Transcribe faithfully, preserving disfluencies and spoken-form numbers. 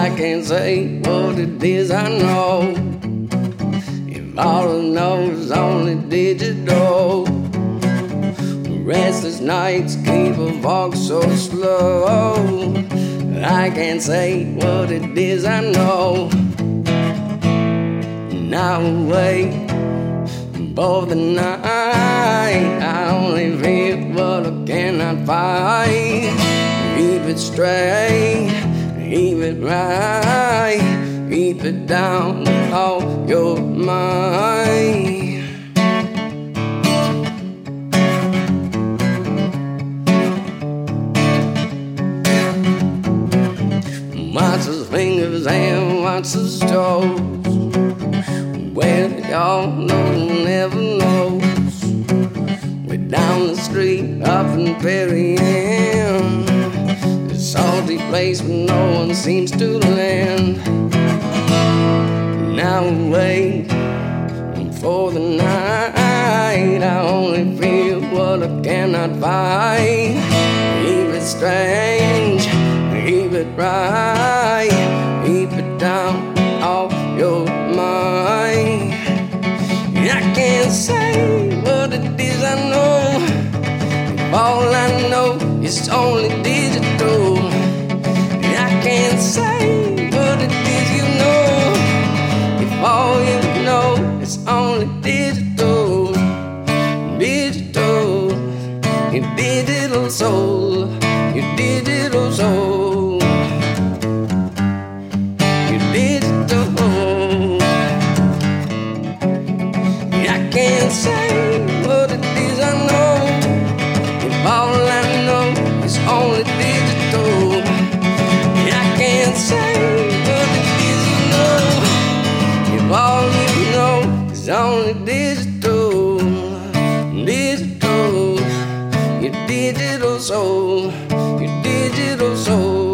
I can't say what it is I know. If all I know is only digital, restless nights keep a walk so slow. I can't say what it is I know. Now wait for the night. I only feel what I cannot fight. Keep it straight, keep it right, keep it down off your mind. Watch his fingers and watch his toes. Well, y'all know never knows. We're down the street up in Perry Inn, a salty place where no one seems to land. Now we wait for the night. I only feel what I cannot fight. Keep it strange, keep it right, keep it down off your mind. I can't say what it is I know. If all I know is only digital, I can't say what it is you know. If all you know is only digital, digital, your digital soul, your digital soul, your digital. I can't say what it is I know. If all I know is only digital, I can't say what it is you know. If all you know is only digital, digital, your digital soul, your digital soul.